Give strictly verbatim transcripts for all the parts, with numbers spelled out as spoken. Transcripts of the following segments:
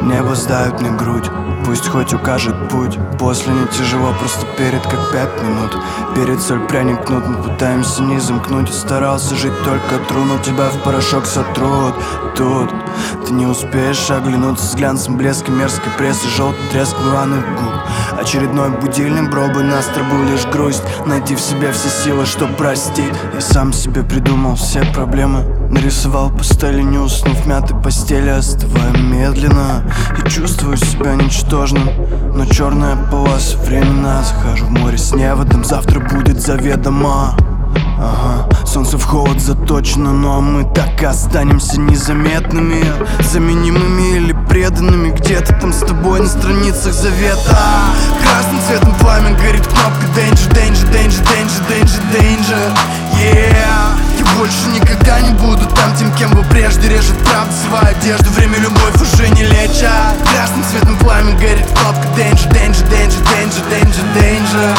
Небо сдают мне грудь, пусть хоть укажет путь. После не тяжело, просто перед как пять минут. Перед соль пряник кнут, мы пытаемся не замкнуть. Старался жить только тру, но тебя в порошок сотрут. Тут ты не успеешь оглянуться с глянцем блеска мерзкой прессы, желтый треск рваных губ. Очередной будильник, бробы настро был лишь грусть. Найти в себе все силы, чтоб простить. Я сам себе придумал все проблемы, нарисовал пастели, не уснув в мятой постели. Остываю медленно и чувствую себя ничтожным, но черная полоса временно. Захожу в море с неводом, завтра будет заведомо. Ага, солнце в холод заточено, но мы так и останемся незаметными, заменимыми или преданными. Где-то там с тобой на страницах завета. Красным цветом пламя горит кнопка Danger, danger, danger, danger, danger, danger. Yeah. Я больше никогда не буду там тем, кем был прежде. Режет правда свою одежду, время любовь уже не лечат. Красным цветом пламя горит кнопка Danger, danger, danger, danger, danger, danger.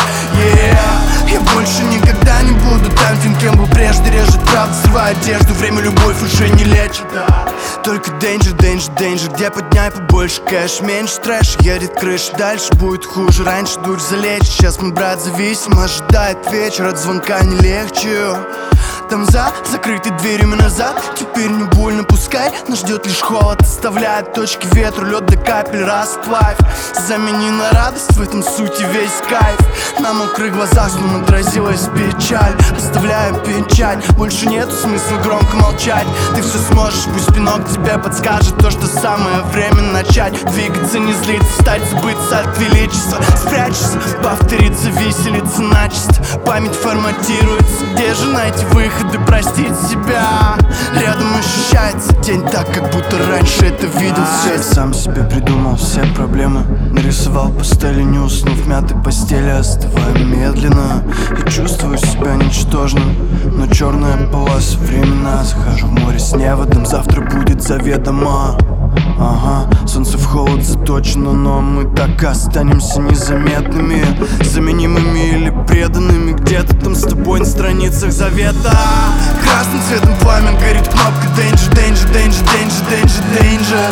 Yeah. Я больше никогда не буду там тем, кем был прежде. Режет правда свою одежду, время любовь уже не лечит. Только danger, danger, danger. Где подняй побольше кэш, меньше трэш. Едет крыша, дальше будет хуже. Раньше дурь залечит, сейчас мой брат зависим. Ожидает вечер, от звонка не легче. Там за закрытой дверями назад. Теперь не больно, пускай нас ждет лишь холод. Оставляет точки ветру, лед до капель расплавь. Замени на радость, в этом сути весь кайф. На мокрых глазах снова отразилась печаль. Оставляю печаль, больше нету смысла громко молчать. Ты все сможешь, пусть пинок тебе подскажет то, что самое время начать. Двигаться, не злиться, встать, забыться от величества. Спрячься, повторится виселица начисто. Память форматируется, где же найти выход и простить себя? Рядом ощущается день так, как будто раньше это видел все. Я сам себе придумал все проблемы, нарисовал пастели, не уснув в мятой постели. Остываю медленно и чувствую себя ничтожным, но черная полоса времена. Захожу в море с неводом, завтра будет заведомо. Ага, солнце в холод заточено, но мы так и останемся незаметными, заменимыми или преданными. Где-то там с тобой на страницах завета. Красным цветом пламя горит кнопка Danger, danger, danger, danger, danger, danger.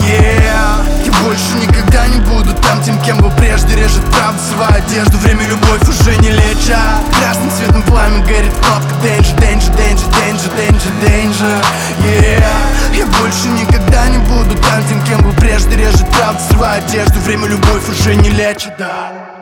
Yeah. Я больше никогда не буду там тем, кем был прежде. Режет правда свою одежду, время любовь уже не лечат. Красным цветом пламя горит кнопка Danger, danger, danger, danger, danger, danger. Yeah. Я больше никогда не буду там тем, кем был прежде. Режет правда свою одежду, время любовь уже не лечит, да.